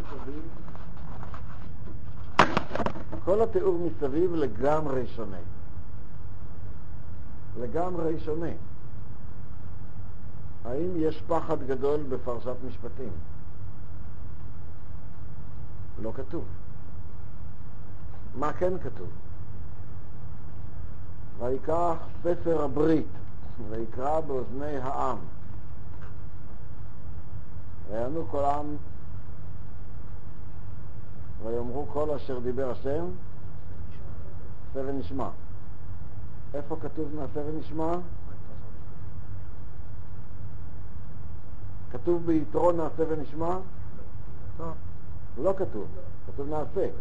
מסביב, כל התיאור מסביב לגמרי שונה. לגמרי שונה. האם יש פחד גדול בפרשת משפטים? לא כתוב. מה כן כתוב? ויקח ספר הברית ויקרא באוזני העם. ויענו כל העם ויאמרו כל אשר דיבר השם עשה ונשמע. איפה כתוב נעשה ונשמע? כתוב ביתרו נעשה ונשמע? לא כתוב, כתוב נעשה.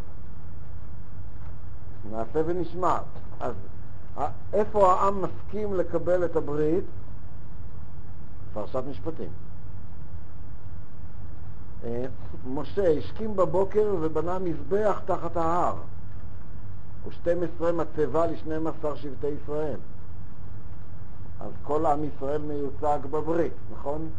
נעשה ונשמע. אז איפה העם מסכים לקבל את הברית? פרשת משפטים. משה השכים בבוקר ובנה מזבח תחת ההר, ו12 מצבה ל12 שבטי ישראל. אז כל עם ישראל מיוצג בברית, נכון?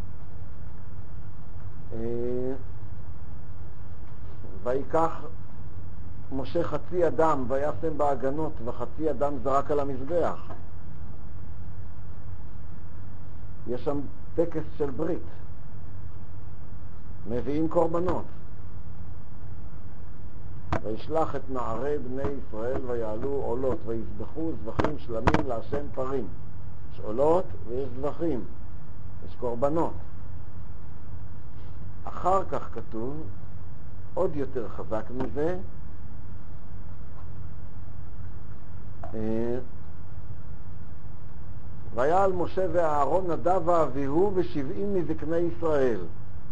ויקח משה חצי אדם וישם בהגנות וחצי אדם זרק על המזבח. יש שם טקס של ברית, מביאים קורבנות. וישלח את נערי בני ישראל ויעלו עולות ויזבחו זבחים שלמים להשם פרים. יש עולות ויש זבחים, יש קורבנות. אחר כך כתוב עוד יותר חזק מזה, ויעל משה ואהרון נדב ואביהו ו70 מזקני ישראל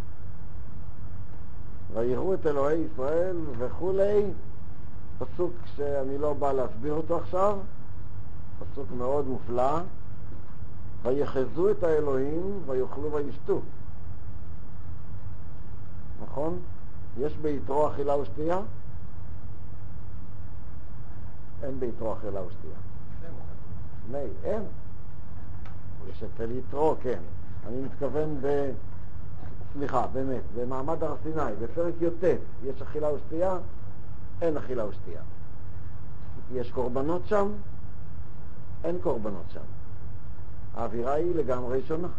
ויראו את אלוהי ישראל וכולי. פסוק שאני לא בא להסביר אותו עכשיו, פסוק מאוד מופלא. ויחזו את האלוהים ויאכלו וישתו. נכון? יש ביתרו אכילה ושתייה? אין ביתרו אכילה ושתייה. אין. יש את יתרו, כן. אני מתכוון סליחה, באמת, במעמד הר סיני, בפרק י"ט, יש אכילה ושתייה? אין אכילה ושתייה. יש קורבנות שם? אין קורבנות שם. האווירה היא לגמרי שונה.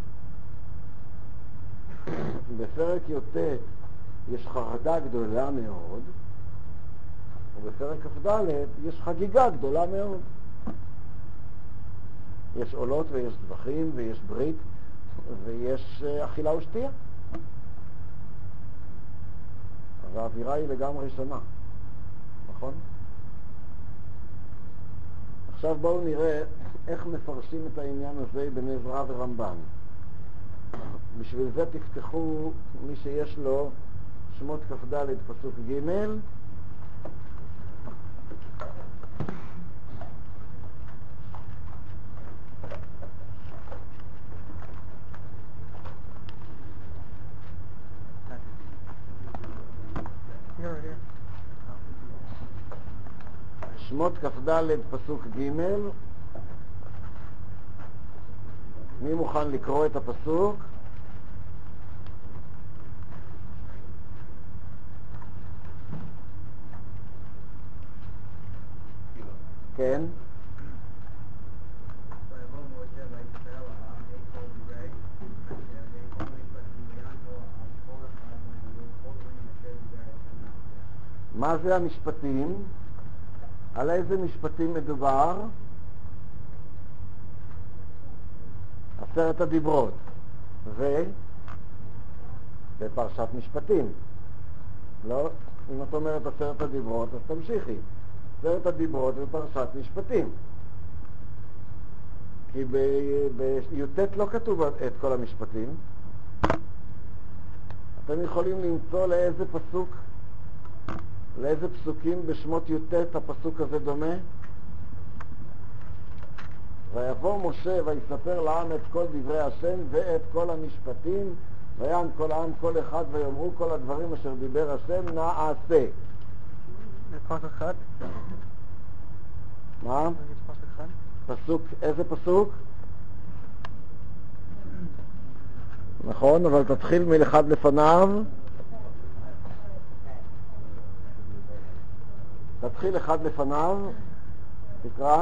בפרק י"ט יש חרדה גדולה מאוד, ובפרק כ"ד יש חגיגה גדולה מאוד. יש עולות ויש זבחים ויש ברית ויש אכילה ושתייה. אז האווירה היא לגמרי שונה, נכון? עכשיו בואו נראה איך מפרשים את העניין הזה בן עזרא ורמב"ן. בשביל זה תפתחו, מי שיש לו, שמות כ"ד פסוק ג'. שמות כ"ד פסוק ג'. מי מוכן לקרוא את הפסוק? כן. מה זה המשפטים? על איזה משפטים מדובר? 10 הדיברות. בפרשת משפטים. לא, אם את אומרת 10 הדיברות, אז תמשיכי. 10 הדיברות בפרשת משפטים. כי בי"ט לא כתוב את כל המשפטים. אתם יכולים למצוא לאיזה פסוקים בשמות י"ט הפסוק הזה דומה? ויבוא משה ויספר לעם את כל דברי השם ואת כל המשפטים, ויען כל העם כל אחד ויאמרו כל הדברים אשר דיבר השם נעשה. פסוק אחד? מה? פסוק, איזה פסוק? נכון, אבל תתחיל מלאחד לפניו. תתחיל אחד לפניו, תקרא.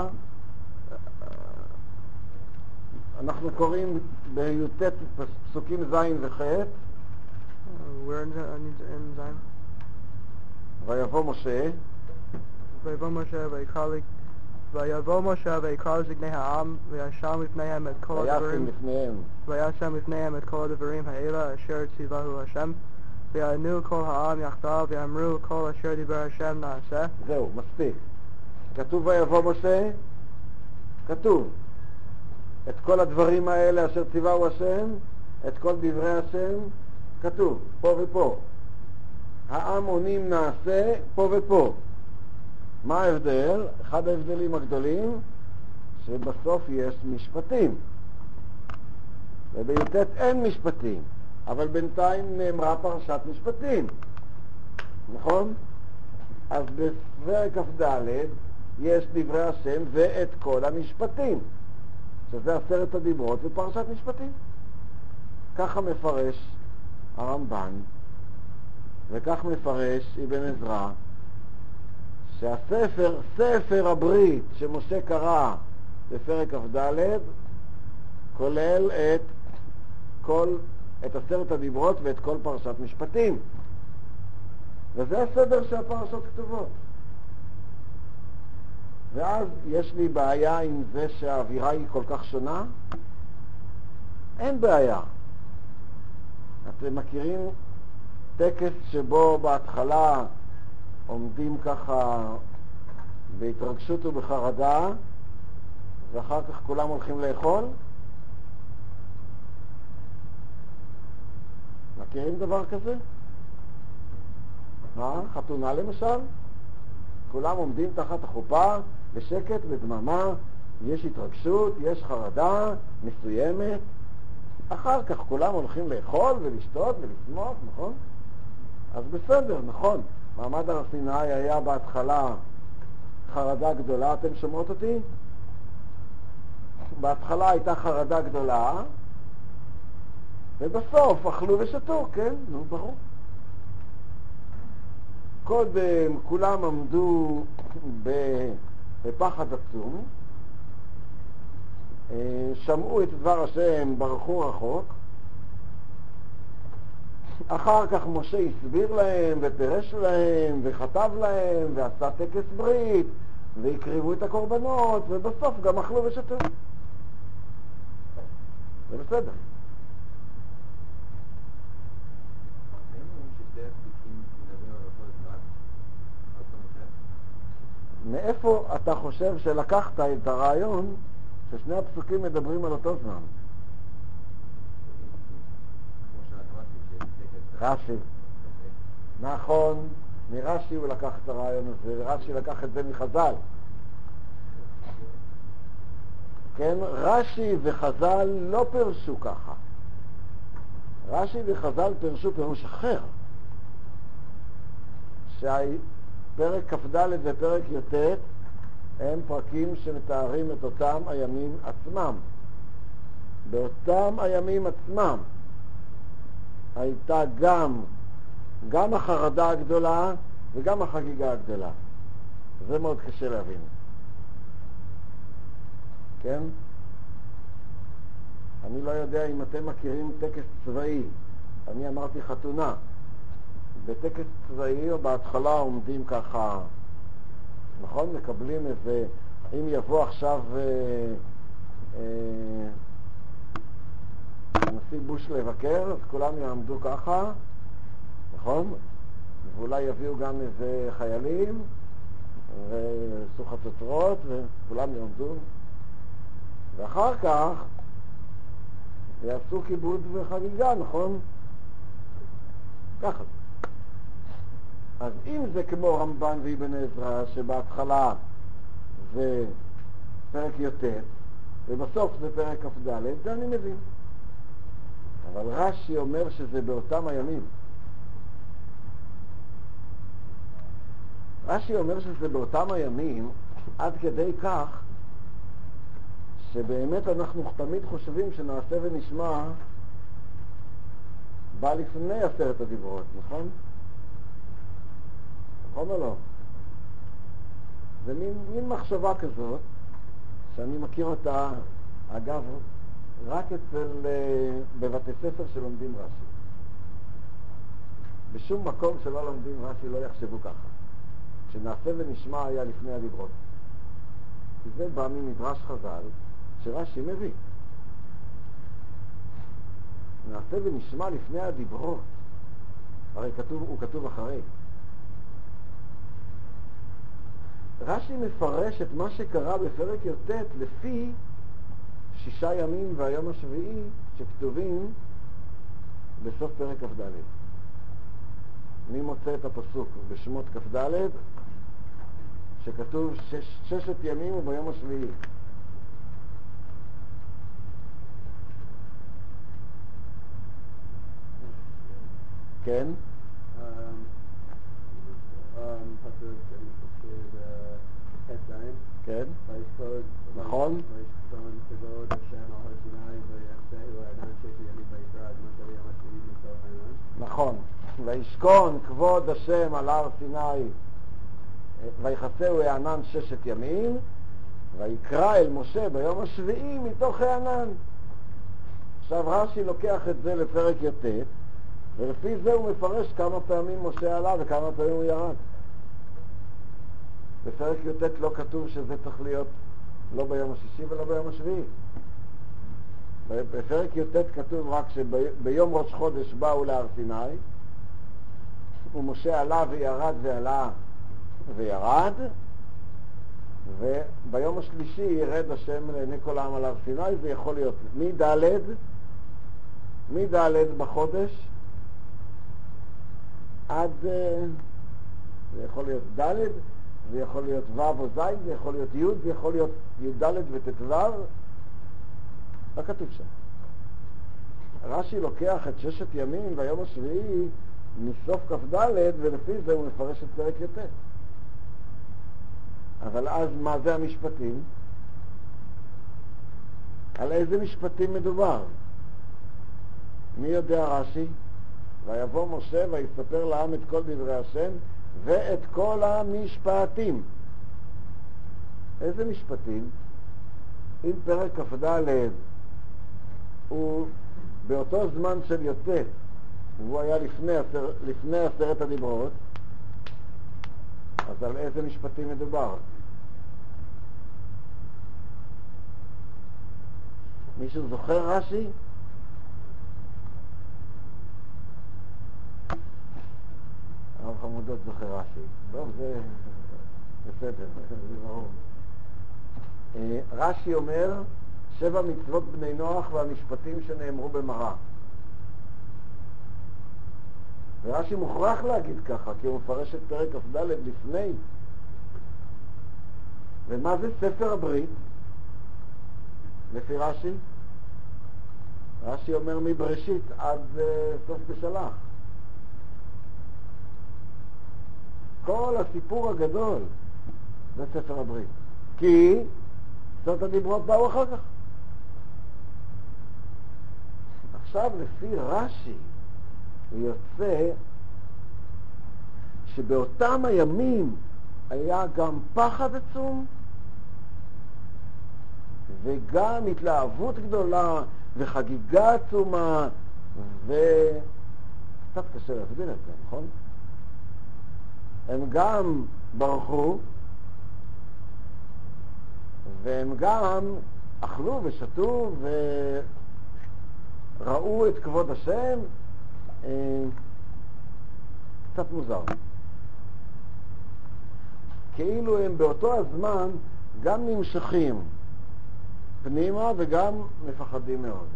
אנחנו קוראים בי"ט פסוקים ז' וח'. Where in Zion? ויבוא משה. ויבוא משה ויקרא לזקני העם וישם לפניהם את כל הדברים. וישם לפניהם את כל הדברים האלה אשר ציווהו השם. ויענו כל העם יחדיו ואמרו כל אשר דיבר השם נעשה. זהו, מספיק. כתוב ויבוא משה? כתוב. את כל הדברים האלה אשר ציווהו השם, את כל דברי השם, כתוב, פה ופה. העם עונים נעשה, פה ופה. מה ההבדל? אחד ההבדלים הגדולים, שבסוף יש משפטים. ובי"ט אין משפטים, אבל בינתיים נאמרה פרשת משפטים. נכון? אז בפרק כ"ד יש דברי השם ואת כל המשפטים, שזה 10 הדיברות ופרשת משפטים. ככה מפרש הרמב"ן, וכך מפרש אבן עזרא, שהספר, ספר הברית שמשה קרא בפרק כ"ד, כולל את 10 הדיברות ואת כל פרשת משפטים. וזה הסדר שהפרשות כתובות. ואז יש לי בעיה עם זה שהאווירה היא כל כך שונה? אין בעיה. אתם מכירים טקס שבו בהתחלה עומדים ככה בהתרגשות ובחרדה, ואחר כך כולם הולכים לאכול? מכירים דבר כזה? חתונה למשל? כולם עומדים תחת החופה, בשקט, בדממה, יש התרגשות, יש חרדה מסוימת, אחר כך כולם הולכים לאכול ולשתות ולשמוח, נכון? אז בסדר, נכון. מעמד הר סיני היה בהתחלה חרדה גדולה, אתם שומעות אותי? בהתחלה הייתה חרדה גדולה, ובסוף אכלו ושתו, כן? נו, ברור. קודם כולם עמדו בפחד עצום, שמעו את דבר השם, ברחו רחוק. אחר כך משה הסביר להם ופירש להם וכתב להם ועשה טקס ברית והקריבו את הקורבנות, ובסוף גם אכלו ושתו. זה בסדר. מאיפה אתה חושב שלקחת את הרעיון ששני הפסוקים מדברים על אותו זמן? רש"י. נכון, מרש"י הוא לקח את הרעיון הזה, רש"י לקח את זה מחז"ל. כן, רש"י וחז"ל לא פרשו ככה. רש"י וחז"ל פרשו פירוש אחר. פרק כ"ד ופרק י"ט הם פרקים שמתארים את אותם הימים עצמם. באותם הימים עצמם הייתה גם החרדה הגדולה וגם החגיגה הגדולה. זה מאוד קשה להבין. כן? אני לא יודע אם אתם מכירים טקס צבאי. אני אמרתי חתונה. בטקס צבאי או בהתחלה עומדים ככה, נכון? מקבלים איזה, אם יבוא עכשיו הנשיא בוש לבקר, אז כולם יעמדו ככה, נכון? ואולי יביאו גם איזה חיילים ועשו חצוצרות וכולם יעמדו, ואחר כך יעשו כיבוד וחגיגה, נכון? ככה. אז אם זה כמו רמב"ן ואבן עזרא, שבהתחלה זה פרק י"ט ובסוף זה פרק כ"ד, זה אני מבין. אבל רש"י אומר שזה באותם הימים. רש"י אומר שזה באותם הימים עד כדי כך שבאמת אנחנו תמיד חושבים שנעשה ונשמע בא לפני 10 הדיברות, נכון? נכון או לא? מין מחשבה כזאת, שאני מכיר אותה, אגב, רק בבתי ספר שלומדים רש"י. בשום מקום שלא לומדים רש"י לא יחשבו ככה. שנעשה ונשמע היה לפני הדיברות. כי זה בא ממדרש חז"ל שרש"י מביא. נעשה ונשמע לפני הדיברות. הרי הוא כתוב אחרי. רש"י מפרש את מה שקרה בפרק י"ט לפי 6 ימים והיום השביעי שכתובים בסוף פרק כ"ד. מי מוצא את הפסוק בשמות כ"ד שכתוב 6 ימים וביום השביעי? כן? כן? נכון? נכון. וישכון כבוד השם על הר סיני ויחסהו הענן 6 ימים ויקרא אל משה ביום השביעי מתוך הענן. עכשיו רש"י לוקח את זה לפרק י"ט ולפי זה הוא מפרש כמה פעמים משה עלה וכמה פעמים הוא ירד. בפרק י"ט לא כתוב שזה צריך להיות לא ביום השישי ולא ביום השביעי. בפרק י"ט כתוב רק שביום ראש חודש באו להר סיני ומשה עלה וירד ועלה וירד, וביום השלישי ירד השם לעיני כל העם על הר סיני. זה יכול להיות מד' בחודש עד, זה יכול להיות ד', זה יכול להיות ו' או ז', זה יכול להיות י', זה יכול להיות י' ד' וט' ו'. מה כתוב שם? רש"י לוקח את 6 ימים והיום השביעי מסוף כ"ד ולפי זה הוא מפרש את פרק י"ט. אבל אז מה זה המשפטים? על איזה משפטים מדובר? מי יודע רש"י? ויבוא משה ויספר לעם את כל דברי השם ואת כל המשפטים. איזה משפטים? אם פרק כ"ד הוא באותו זמן של י"ט, הוא היה לפני 10 הדיברות, אז על איזה משפטים מדובר? מישהו זוכר רש"י? הרב חמודות זוכר רש"י. טוב, זה בסדר, זה ברור. רש"י אומר 7 מצוות בני נוח והמשפטים שנאמרו במראה. ורש"י מוכרח להגיד ככה, כי הוא מפרש את פרק כ"ד לפני. ומה זה ספר הברית? לפי רש"י? רש"י אומר מבראשית עד סוף בשלח. כל הסיפור הגדול זה ספר הברית. כי זאת הדיברות באו אחר כך. עכשיו לפי רש"י יוצא שבאותם הימים היה גם פחד עצום וגם התלהבות גדולה וחגיגה עצומה, קצת קשה להסביר את זה, נכון? הם גם ברחו והם גם אכלו ושתו וראו את כבוד השם. קצת מוזר. כאילו הם באותו הזמן גם נמשכים פנימה וגם מפחדים מאוד.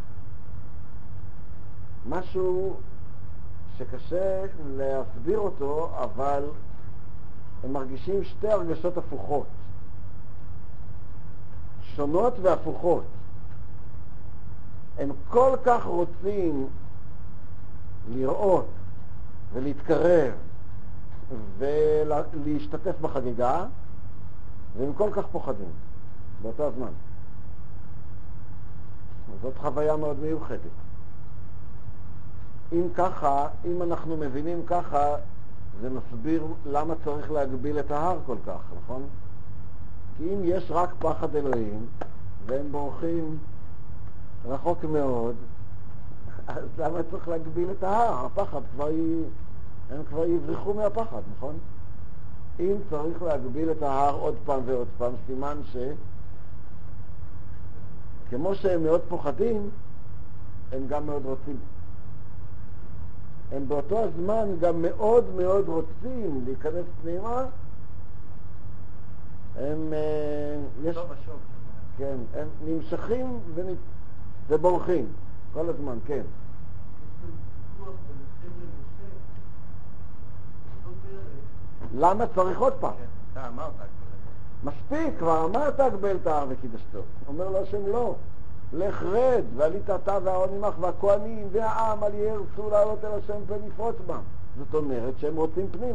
משהו שקשה להסביר אותו, אבל הם מרגישים 2 הרגשות הפוכות. שונות והפוכות. הם כל כך רוצים לראות ולהתקרב ולהשתתף בחגיגה, והם כל כך פוחדים באותו הזמן. זאת חוויה מאוד מיוחדת. אם ככה, אם אנחנו מבינים ככה, זה מסביר למה צריך להגביל את ההר כל כך, נכון? כי אם יש רק פחד אלוהים, והם בורחים רחוק מאוד, אז למה צריך להגביל את ההר? הפחד הם כבר יברחו מהפחד, נכון? אם צריך להגביל את ההר עוד פעם ועוד פעם, סימן כמו שהם מאוד פוחדים, הם גם מאוד רוצים. הם באותו הזמן גם מאוד מאוד רוצים להיכנס פנימה. הם כן, הם נמשכים ובורחים כל הזמן, כן. למה צריך עוד פעם? אתה אמרת. מספיק, כבר אמרת הגבל את ההר וקידשתו. אומר לו השם לא, לך רד, ועלית אתה ואהרון עמך והכהנים והעם על ירצו לעלות אל השם ונפרוץ בם. זאת אומרת שהם רוצים פנימה.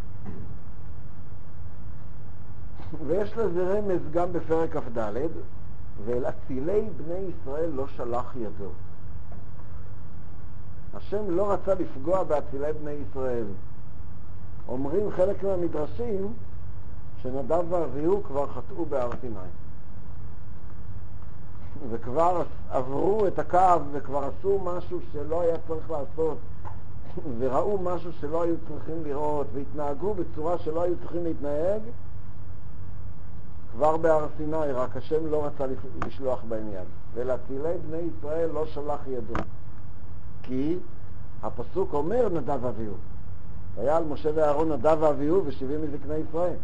ויש לזה רמז גם בפרק כ"ד, ואל אצילי בני ישראל לא שלח ידו. השם לא רצה לפגוע באצילי בני ישראל. אומרים חלק מהמדרשים שנדב ואביהו כבר חטאו בהר סיני. וכבר עברו את הקו וכבר עשו משהו שלא היה צריך לעשות, וראו משהו שלא היו צריכים לראות, והתנהגו בצורה שלא היו צריכים להתנהג, כבר בהר סיני, רק השם לא רצה לשלוח בהם יד. ולאצילי בני ישראל לא שלח ידו. כי הפסוק אומר נדב ואביהו. היה על משה ואהרון נדב ואביהו ו70 מזקני ישראל.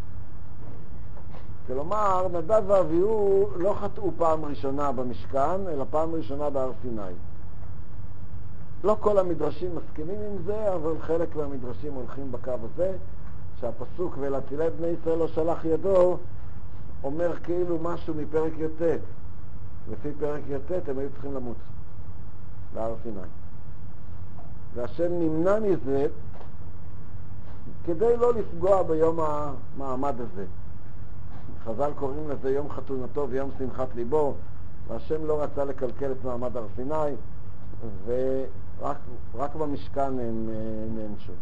כלומר, נדב ואביהו לא חטאו פעם ראשונה במשכן, אלא פעם ראשונה בהר סיני. לא כל המדרשים מסכימים עם זה, אבל חלק מהמדרשים הולכים בקו הזה, שהפסוק ולאצילי בני ישראל לא שלח ידו, אומר כאילו משהו מפרק י"ט. לפי פרק י"ט הם היו צריכים למות בהר סיני. והשם נמנע מזה כדי לא לפגוע ביום המעמד הזה. חז"ל קוראים לזה יום חתונתו ויום שמחת ליבו, והשם לא רצה לקלקל את מעמד הר סיני, ורק במשכן הם נענשו.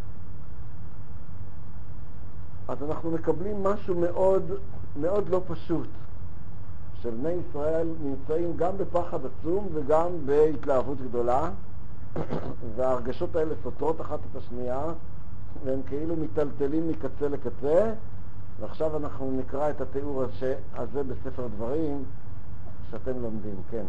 אז אנחנו מקבלים משהו מאוד מאוד לא פשוט, שבני ישראל נמצאים גם בפחד עצום וגם בהתלהבות גדולה, וההרגשות האלה סותרות אחת את השנייה, והם כאילו מטלטלים מקצה לקצה. ועכשיו אנחנו נקרא את התיאור הזה בספר דברים שאתם לומדים, כן.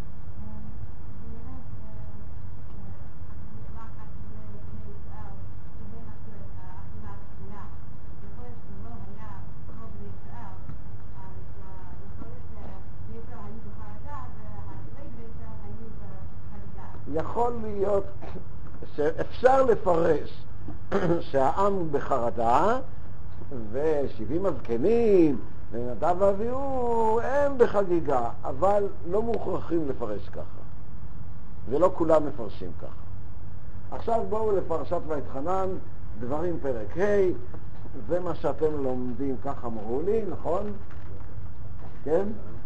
יכול להיות שאפשר לפרש שהעם בחרדה ו70 הזקנים ונדב ואביהו הם בחגיגה, אבל לא מוכרחים לפרש ככה, ולא כולם מפרשים ככה. עכשיו בואו לפרשת ויתחנן, דברים פרק ה', זה מה שאתם לומדים, ככה אמרו לי, נכון? כן?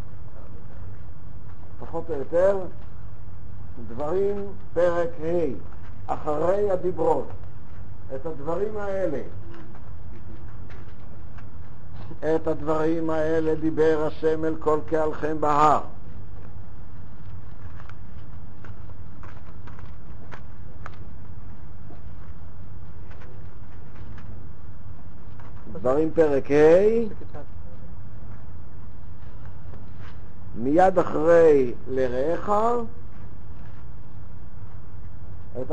פחות או יותר, דברים פרק ה', אחרי הדיברות, את הדברים האלה דיבר השם אל כל קהלכם בהר. דברים פרק ה', מיד אחרי לרעך, את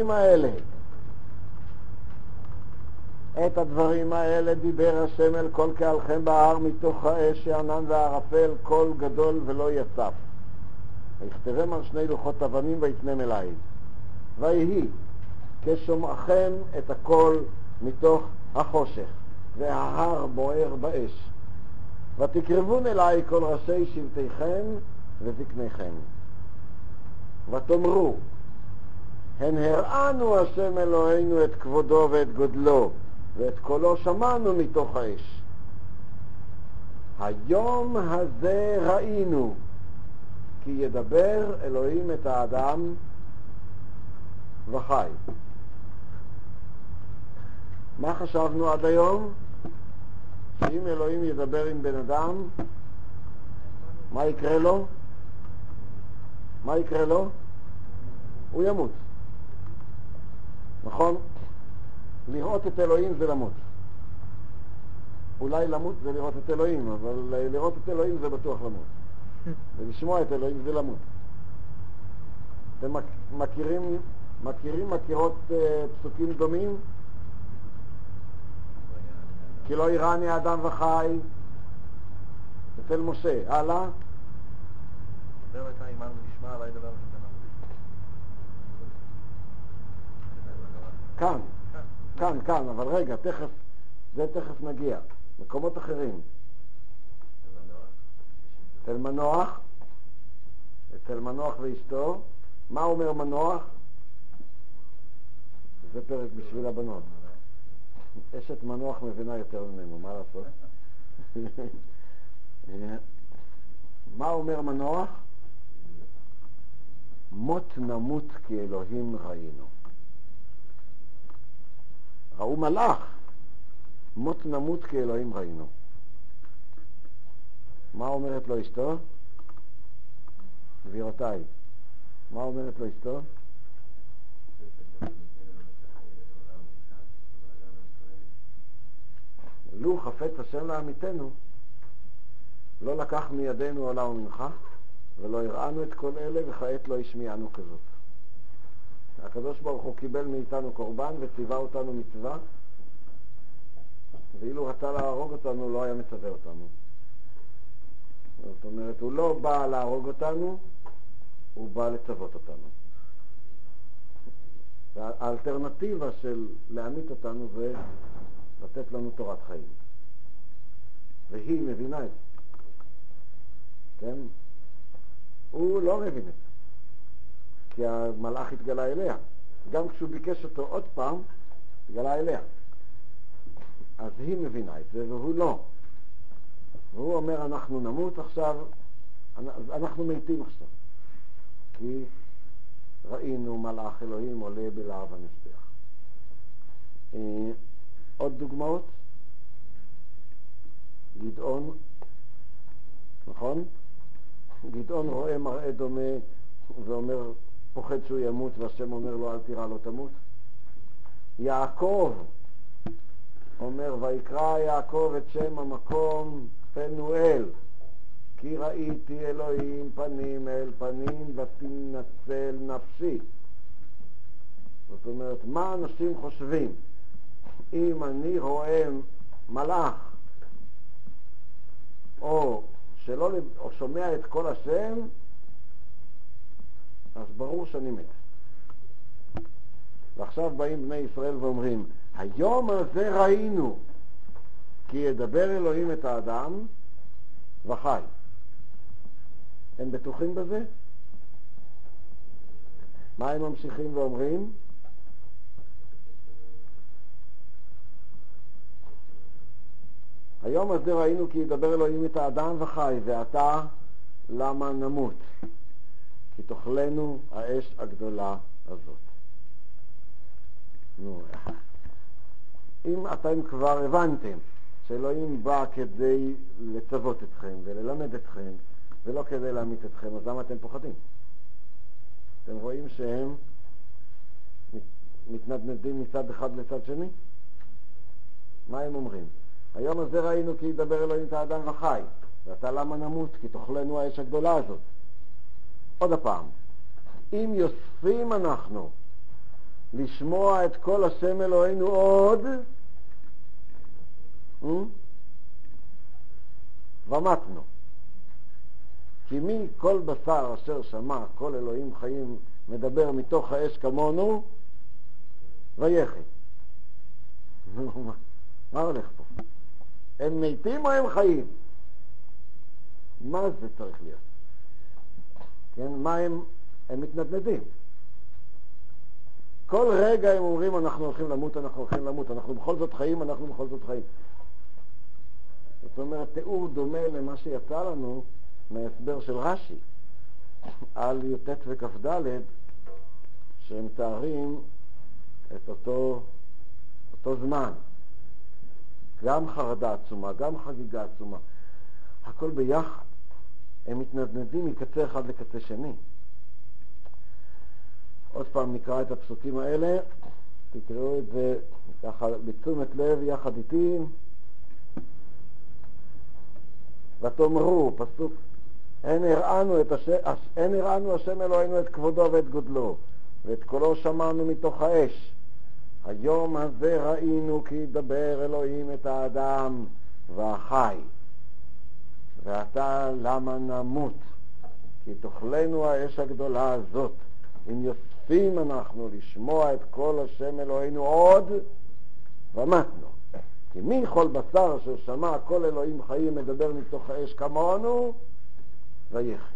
הדברים האלה דיבר השם אל כל קהלכם בהר מתוך האש הענן והערפל, קול גדול ולא יצף. ויכתבם על 2 לוחות אבנים ויתנם אליי. ויהי כשומעכם את הקול מתוך החושך, וההר בוער באש. ותקרבון אליי כל ראשי שבטיכם וזקניכם. ותאמרו, הן הראנו השם אלוהינו את כבודו ואת גודלו, ואת קולו שמענו מתוך האש. היום הזה ראינו, כי ידבר אלוהים את האדם וחי. מה חשבנו עד היום? שאם אלוהים ידבר עם בן אדם, מה יקרה לו? מה יקרה לו? הוא ימות. נכון? לראות את אלוהים זה למות. אולי למות זה לראות את אלוהים, אבל לראות את אלוהים זה בטוח למות. ולשמוע את אלוהים זה למות. אתם מכירות פסוקים דומים? כי לא יראני אדם וחי, אצל משה. הלאה? דבר אתה עמנו ונשמע, עלי דבר ונשמע. כאן, אבל רגע, תכף נגיע. מקומות אחרים. אצל מנוח ואשתו. מה אומר מנוח? זה פרק בשביל הבנות. אשת מנוח מבינה יותר ממנו, מה לעשות? מה אומר מנוח? מות נמות כי אלוהים ראינו. ראו מלאך, מות נמות כי אלוהים ראינו. מה אומרת לו אשתו? גבירותיי, מה אומרת לו אשתו? לו חפץ השם לעמיתנו, לא לקח מידינו עולה ומנחה, ולא הראינו את כל אלה, וכעת לא השמיענו כזאת. הקדוש ברוך הוא קיבל מאיתנו קורבן וציווה אותנו מצווה, ואילו רצה להרוג אותנו לא היה מצווה אותנו. זאת אומרת, הוא לא בא להרוג אותנו, הוא בא לצוות אותנו. האלטרנטיבה של להמית אותנו זה לתת לנו תורת חיים. והיא מבינה את זה. כן? הוא לא מבין את זה. כי המלאך התגלה אליה. גם כשהוא ביקש אותו עוד פעם, התגלה אליה. אז היא מבינה את זה והוא לא. והוא אומר, אנחנו נמות עכשיו, אנחנו מתים עכשיו. כי ראינו מלאך אלוהים עולה בלהב המזבח. עוד דוגמאות? גדעון, נכון? גדעון רואה מראה דומה ואומר, פוחד שהוא ימות, והשם אומר לו, אל תירא לא תמות. יעקב אומר, ויקרא יעקב את שם המקום פנואל, כי ראיתי אלוהים פנים אל פנים ותנצל נפשי. זאת אומרת, מה אנשים חושבים? אם אני רואה מלאך או שומע את כל השם, אז ברור שאני מת. ועכשיו באים בני ישראל ואומרים, היום הזה ראינו כי ידבר אלוהים את האדם וחי. הם בטוחים בזה? מה הם ממשיכים ואומרים? היום הזה ראינו כי ידבר אלוהים את האדם וחי, ועתה למה נמות? כי תאכלנו האש הגדולה הזאת. נו, אם אתם כבר הבנתם שאלוהים בא כדי לצוות אתכם וללמד אתכם ולא כדי להמית אתכם, אז למה אתם פוחדים? אתם רואים שהם מתנדנדים מצד אחד לצד שני? מה הם אומרים? היום הזה ראינו כי ידבר אלוהים את האדם וחי, ואתה למה נמות? כי תאכלנו האש הגדולה הזאת. עוד הפעם, אם יוספים אנחנו לשמוע את כל השם אלוהינו עוד, ומתנו. כי מי כל בשר אשר שמע כל אלוהים חיים מדבר מתוך האש כמונו, ויחי. מה הולך פה? הם מתים או הם חיים? מה זה צריך להיות? כן, מה הם מתנדנדים. כל רגע הם אומרים, אנחנו הולכים למות, אנחנו הולכים למות, אנחנו בכל זאת חיים, אנחנו בכל זאת חיים. זאת אומרת, תיאור דומה למה שיצא לנו מהסבר של רש"י על י"ט וכ"ד, שהם תארים את אותו זמן. גם חרדה עצומה, גם חגיגה עצומה. הכל ביחד. הם מתנדנדים מקצה אחד לקצה שני. עוד פעם נקרא את הפסוקים האלה, תקראו את זה ככה בתשומת לב יחד איתי. ותאמרו, פסוק, אין הראנו השם אלוהינו את כבודו ואת גודלו, ואת קולו שמענו מתוך האש. היום הזה ראינו כי ידבר אלוהים את האדם והחי. ועתה למה נמות? כי תאכלנו האש הגדולה הזאת. אם יוספים אנחנו לשמוע את קול השם אלוהינו עוד, ומתנו. כי מי כל בשר ששמע קול אלוהים חיים מדבר מתוך האש כמונו, ויחי.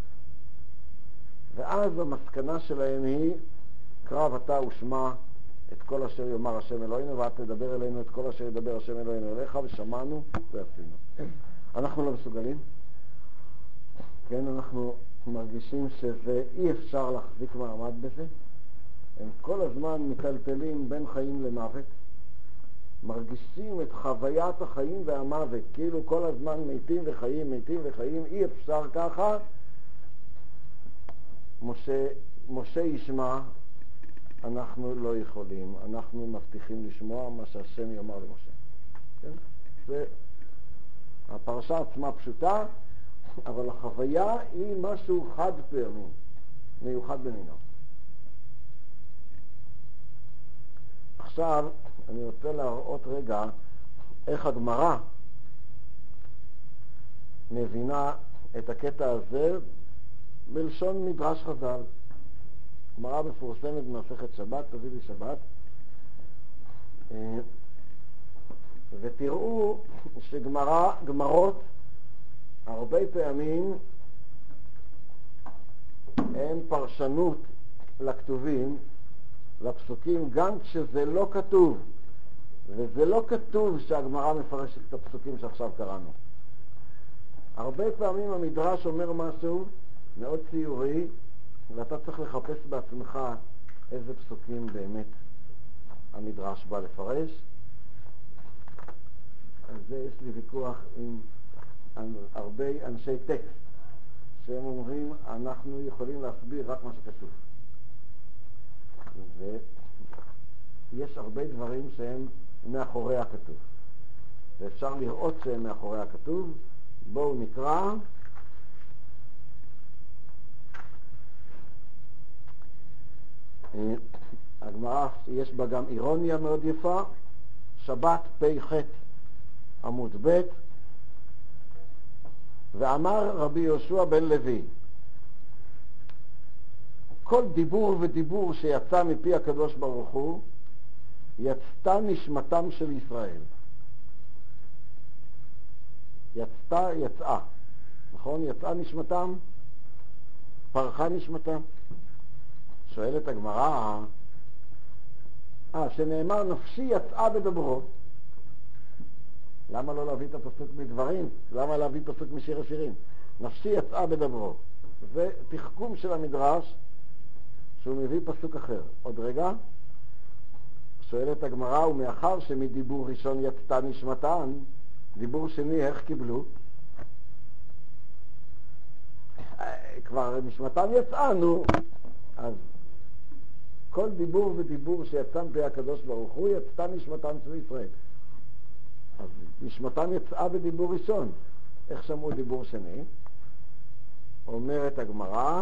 ואז המסקנה שלהם היא, קרב אתה ושמע את כל אשר יאמר השם אלוהינו, ואת תדבר אלינו את כל אשר ידבר השם אלוהינו אליך, ושמענו ועשינו. אנחנו לא מסוגלים. כן, אנחנו מרגישים שזה אי אפשר להחזיק מעמד בזה. הם כל הזמן מטלטלים בין חיים למוות. מרגישים את חוויית החיים והמוות, כאילו כל הזמן מתים וחיים, מתים וחיים, אי אפשר ככה. משה ישמע, אנחנו לא יכולים, אנחנו מבטיחים לשמוע מה שהשם יאמר למשה. כן? זה, הפרשה עצמה פשוטה, אבל החוויה היא משהו חד פעמי, מיוחד במינו. עכשיו אני רוצה להראות רגע איך הגמרא מבינה את הקטע הזה בלשון מדרש חז"ל. גמרא מפורסמת במסכת שבת, תביא לי שבת, ותראו שגמרות הרבה פעמים אין פרשנות לכתובים, לפסוקים, גם כשזה לא כתוב. וזה לא כתוב שהגמרא מפרשת את הפסוקים שעכשיו קראנו. הרבה פעמים המדרש אומר משהו מאוד ציורי, ואתה צריך לחפש בעצמך איזה פסוקים באמת המדרש בא לפרש. אז זה יש לי ויכוח עם הרבה אנשי טקסט, שהם אומרים, אנחנו יכולים להסביר רק מה שכתוב. ויש הרבה דברים שהם מאחורי הכתוב. ואפשר לראות שהם מאחורי הכתוב. בואו נקרא. הגמרא יש בה גם אירוניה מאוד יפה. שבת פ"ח עמוד ב'. ואמר רבי יהושע בן לוי, כל דיבור ודיבור שיצא מפי הקדוש ברוך הוא, יצתה נשמתם של ישראל. יצאה. נכון? יצאה נשמתם, פרחה נשמתם. שואלת הגמרא, שנאמר נפשי יצאה בדברו. למה לא להביא את הפסוק מדברים? למה להביא פסוק משיר השירים? נפשי יצאה בדברו. זה תחכום של המדרש שהוא מביא פסוק אחר. עוד רגע, שואלת הגמרא, ומאחר שמדיבור ראשון יצתה נשמתן, דיבור שני איך קיבלו? כבר נשמתן יצאנו. אז כל דיבור ודיבור שיצא מפי הקדוש ברוך הוא, יצתה נשמתן של ישראל. אז נשמתן יצאה בדיבור ראשון. איך שמעו דיבור שני? אומרת הגמרא,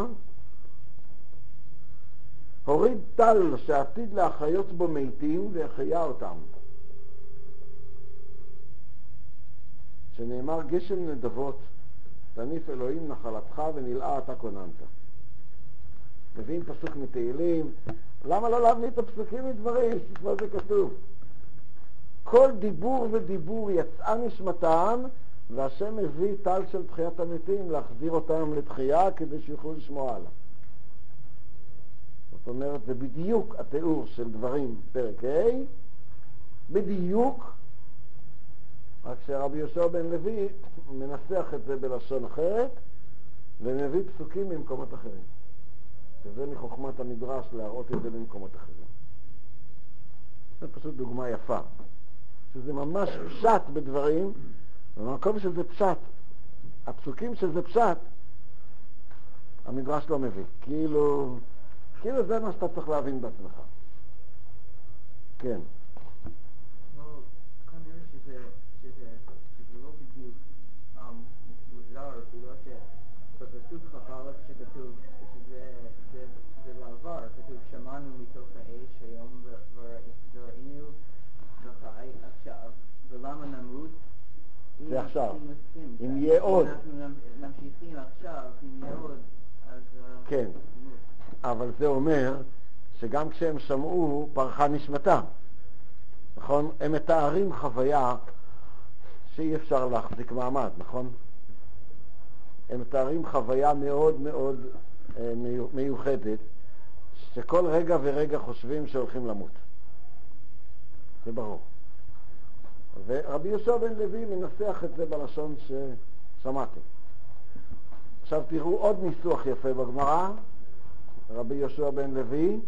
הוריד טל שעתיד להחיות בו מתים והחיה אותם. שנאמר גשם נדבות, תניף אלוהים נחלתך ונלאה אתה כוננת. מביאים פסוק מתהילים. למה לא להביא את הפסוקים מדברים? מה זה כתוב? כל דיבור ודיבור יצאה נשמתם, והשם מביא טל של תחיית המתים להחזיר אותם לתחייה כדי שיוכלו לשמוע הלאה. זאת אומרת, זה בדיוק התיאור של דברים פרק ה', בדיוק, רק שרבי יהושע בן לוי מנסח את זה בלשון אחרת, ומביא פסוקים ממקומות אחרים. וזה מחוכמת המדרש להראות את זה במקומות אחרים. זה פשוט דוגמה יפה שזה ממש פשט בדברים, במקום שזה פשט, הפסוקים שזה פשט, המדרש לא מביא. כאילו זה מה שאתה צריך להבין בעצמך. כן. כנראה שזה לא בדיוק מוזר, בגלל שבפסוק כ"א שכתוב שזה בעבר, כתוב שמענו מתוך האש היום וראינו מתוך האש עכשיו, ולמה נמות? זה עכשיו. אם יהיה עוד. אנחנו ממשיכים עכשיו, אם יהיה עוד, אז... כן, אבל זה אומר שגם כשהם שמעו פרחה נשמתם. נכון? הם מתארים חוויה שאי אפשר להחזיק מעמד, נכון? הם מתארים חוויה מאוד מאוד מיוחדת, שכל רגע ורגע חושבים שהולכים למות. זה ברור. ורבי יהושע בן לוי מנסח את זה בלשון ששמעתם. עכשיו תראו עוד ניסוח יפה בגמרא, רבי יהושע בן לוי,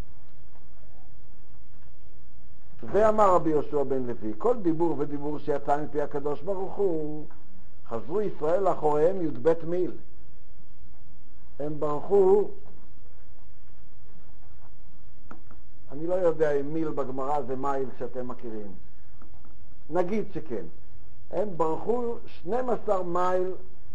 ואמר רבי יהושע בן לוי, כל דיבור ודיבור שיצא מפי הקדוש ברוך הוא, חזרו ישראל לאחוריהם י"ב מיל. הם ברחו, אני לא יודע אם מיל בגמרא זה מייל שאתם מכירים. נגיד שכן. הם ברחו 12 מייל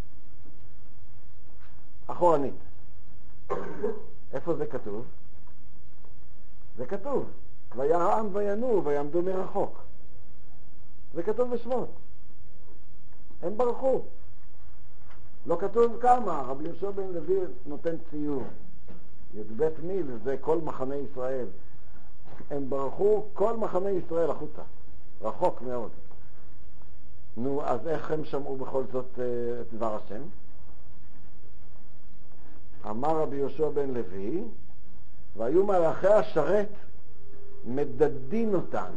אחורנית. איפה זה כתוב? זה כתוב. וירא העם וינועו ויעמדו מרחוק. זה כתוב בשמות. הם ברחו. לא כתוב כמה. רבי יהושע בן לוי נותן ציור. י"ב מיל זה כל מחנה ישראל. הם ברחו כל מחנה ישראל החוצה. רחוק מאוד. נו, אז איך הם שמעו בכל זאת את דבר השם? אמר רבי יהושע בן לוי, והיו מלאכי השרת מדדין אותן.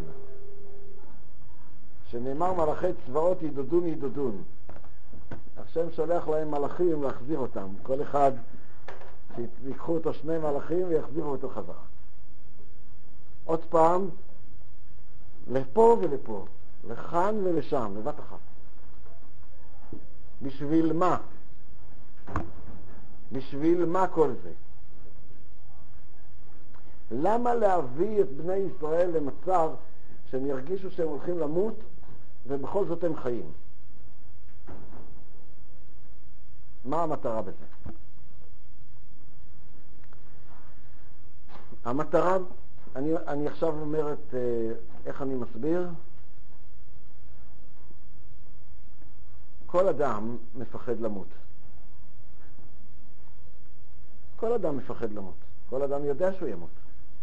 שנאמר מלאכי צבאות ידודון ידודון. השם שולח להם מלאכים להחזיר אותם. כל אחד שיקחו אותו 2 מלאכים ויחזירו אותו חזרה. עוד פעם, לפה ולפה, לכאן ולשם, בבת אחת. בשביל מה? בשביל מה כל זה? למה להביא את בני ישראל למצב שהם ירגישו שהם הולכים למות ובכל זאת הם חיים? מה המטרה בזה? המטרה, אני עכשיו אומר את איך אני מסביר. כל אדם מפחד למות. כל אדם מפחד למות. כל אדם יודע שהוא ימות.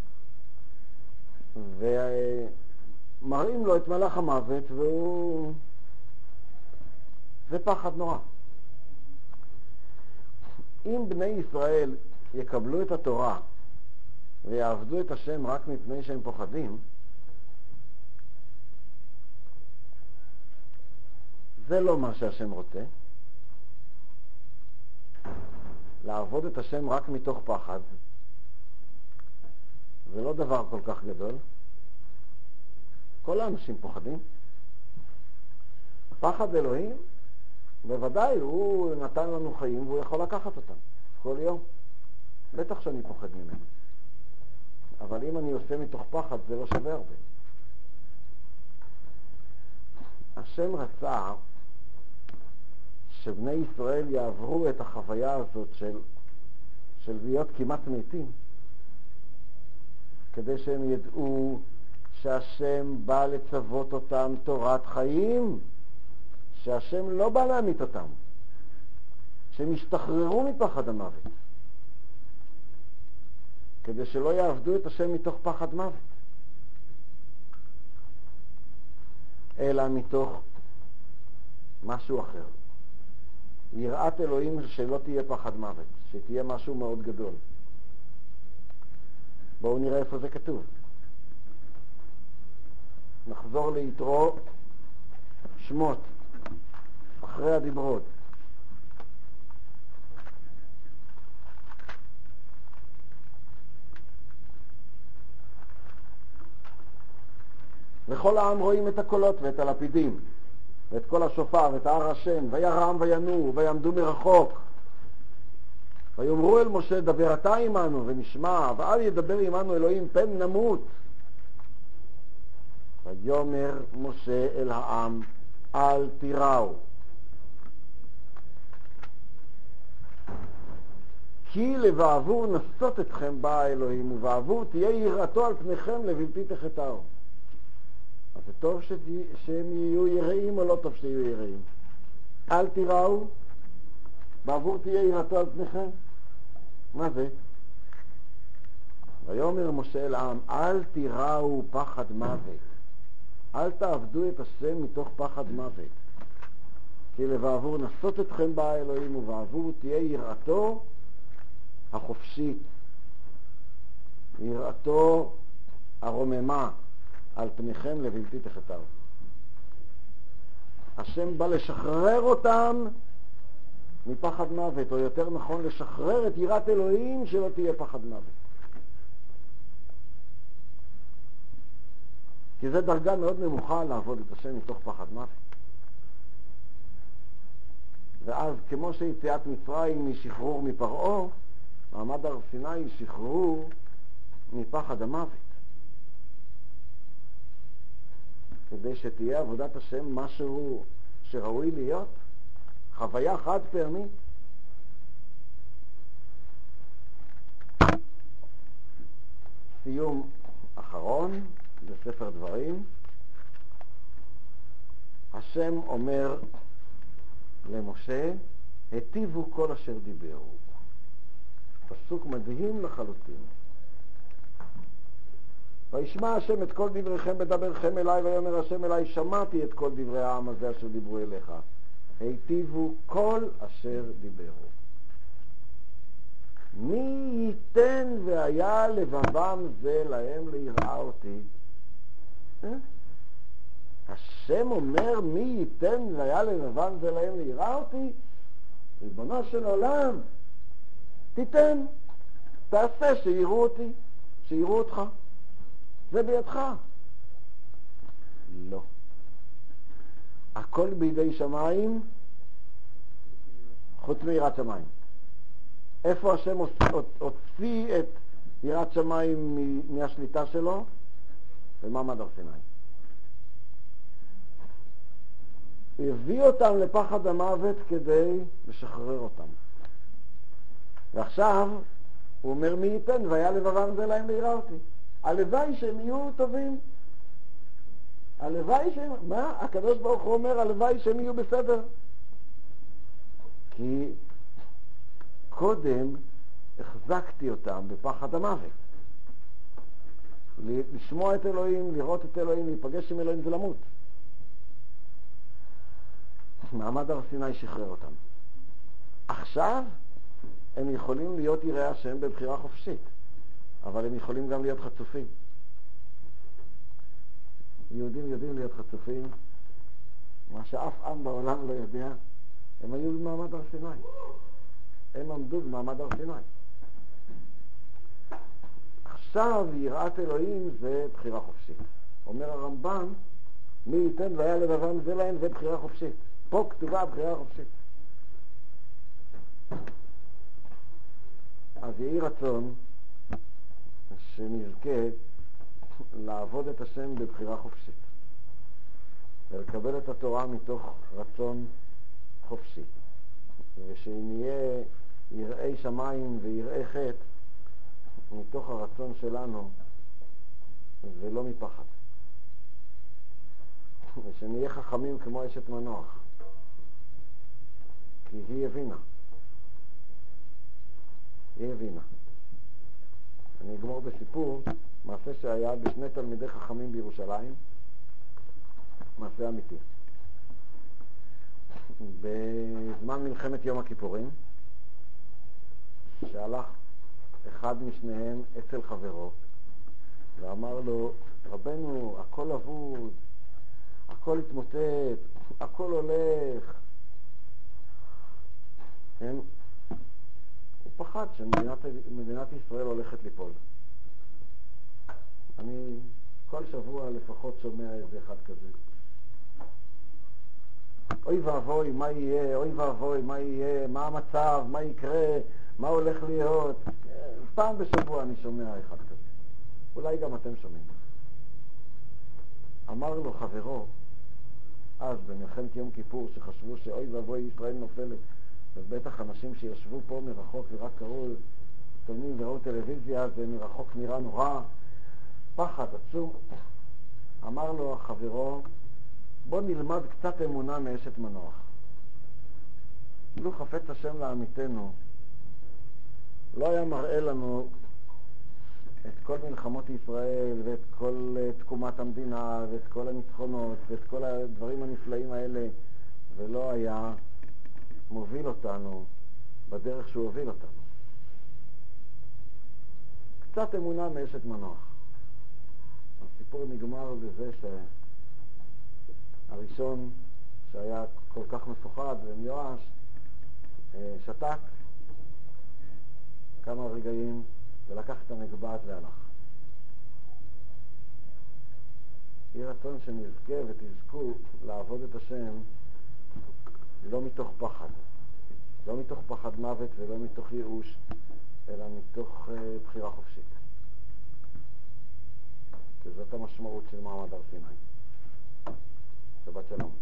ומראים לו את מלאך המוות והוא... זה פחד נורא. אם בני ישראל יקבלו את התורה ויעבדו את השם רק מפני שהם פוחדים, זה לא מה שהשם רוצה. לעבוד את השם רק מתוך פחד זה לא דבר כל כך גדול. כל האנשים פוחדים. פחד אלוהים, בוודאי, הוא נתן לנו חיים והוא יכול לקחת אותם כל יום. בטח שאני פוחד ממנו. אבל אם אני עושה מתוך פחד זה לא שווה הרבה. השם רצה שבני ישראל יעברו את החוויה הזאת של להיות כמעט מתים, כדי שהם ידעו שהשם בא לצוות אותם תורת חיים, שהשם לא בא להמית אותם, שהם ישתחררו מפחד המוות, כדי שלא יעבדו את השם מתוך פחד מוות, אלא מתוך משהו אחר. יראת אלוהים שלא תהיה פחד מוות, שתהיה משהו מאוד גדול. בואו נראה איפה זה כתוב. נחזור ליתרו שמות, אחרי הדיברות. וכל העם רואים את הקולות ואת הלפידים, ואת כל השופר, ואת הר השם, וירם וינועו, ויעמדו מרחוק. ויאמרו אל משה, דבר אתה עמנו ונשמע, ואל ידבר עמנו אלוהים, פן נמות. ויאמר משה אל העם, אל תיראו. כי לבעבור נסות אתכם בא האלוהים, ובעבור תהיה יראתו על פניכם לבלתי תחתהו. אז זה טוב שהם יהיו יראים או לא טוב שיהיו יראים? אל תיראו, בעבור תהיה יראתו על פניכם. מה זה? ויאמר משה אל העם, אל תיראו פחד מוות. אל תעבדו את השם מתוך פחד מוות. כי לבעבור נסות אתכם בא האלוהים, ובעבור תהיה יראתו החופשית, יראתו הרוממה על פניכם לבלתי תחתהו. השם בא לשחרר אותם מפחד מוות, או יותר נכון לשחרר את יראת אלוהים שלא תהיה פחד מוות. כי זו דרגה מאוד נמוכה לעבוד את השם מתוך פחד מוות. ואז כמו שיציאת מצרים היא שחרור מפרעה, מעמד הר סיני היא שחרור מפחד המוות. כדי שתהיה עבודת השם משהו שראוי להיות, חוויה חד פעמית. סיום אחרון בספר דברים. השם אומר למשה, היטיבו כל אשר דיברו. פסוק מדהים לחלוטין. וישמע השם את כל דבריכם בדברכם אליי, ויאמר השם אליי, שמעתי את כל דברי העם הזה אשר דיברו אליך. היטיבו כל אשר דיברו. מי ייתן והיה לבבם זה להם ליראה אותי? השם אומר, מי ייתן והיה לבבם זה להם ליראה אותי? ריבונו של עולם, תיתן, תעשה שיראו אותי, שיראו אותך. זה בידך. לא. הכל בידי שמיים, חוץ מיראת שמיים. איפה השם הוציא את יראת שמיים מהשליטה שלו? במעמד הר סיני. הוא הביא אותם לפחד המוות כדי לשחרר אותם. ועכשיו הוא אומר, מי ייתן והיה לבבם זה להם ליראה אותי. הלוואי שהם יהיו טובים. הלוואי שהם... מה? הקדוש ברוך הוא אומר, הלוואי שהם יהיו בסדר. כי קודם החזקתי אותם בפחד המוות. לשמוע את אלוהים, לראות את אלוהים, להיפגש עם אלוהים זה למות. מעמד הר סיני שחרר אותם. עכשיו הם יכולים להיות יראי השם בבחירה חופשית, אבל הם יכולים גם להיות חצופים. יהודים יודעים להיות חצופים, מה שאף עם בעולם לא יודע. הם היו במעמד הר סיני. הם עמדו במעמד הר סיני. עכשיו יראת אלוהים זה בחירה חופשית. אומר הרמב"ן, מי ייתן והיה לבבם זה להם, זה בחירה חופשית. פה כתובה בחירה חופשית. אז יהי רצון שנזכה לעבוד את השם בבחירה חופשית ולקבל את התורה מתוך רצון חופשי, ושנהיה יראי שמיים ויראי חטא מתוך הרצון שלנו ולא מפחד, ושנהיה חכמים כמו אשת מנוח, כי היא הבינה. היא הבינה. אני אגמור בסיפור, מעשה שהיה בשני תלמידי חכמים בירושלים, מעשה אמיתי. בזמן מלחמת יום הכיפורים, שהלך אחד משניהם אצל חברו, ואמר לו, רבנו, הכל אבוד, הכל התמוטט, הכל הולך. כן? הוא פחד שמדינת ישראל הולכת ליפול. כל שבוע לפחות שומע איזה אחד כזה. אוי ואבוי, מה יהיה? אוי ואבוי, מה יהיה? מה המצב? מה יקרה? מה הולך להיות? פעם בשבוע אני שומע אחד כזה. אולי גם אתם שומעים. אמר לו חברו, אז במלחמת יום כיפור, שחשבו שאוי ואבוי ישראל נופלת, ובטח אנשים שישבו פה מרחוק ורק קראו תלמים וראו טלוויזיה, זה מרחוק נראה נורא, פחד עצום. אמר לו חברו, בוא נלמד קצת אמונה מאשת מנוח. לו חפץ השם לעמיתנו, לא היה מראה לנו את כל מלחמות ישראל ואת כל תקומת המדינה ואת כל הניצחונות ואת כל הדברים הנפלאים האלה, ולא היה מוביל אותנו בדרך שהוא הוביל אותנו. קצת אמונה מאשת מנוח. הסיפור נגמר בזה שהראשון שהיה כל כך מפוחד ומיואש שתק כמה רגעים ולקח את המגבעת והלך. יהי רצון שנזכה ותזכו לעבוד את השם לא מתוך פחד, לא מתוך פחד מוות ולא מתוך ייאוש, אלא מתוך בחירה חופשית. כי זאת המשמעות של מעמד הר סיני. שבת שלום.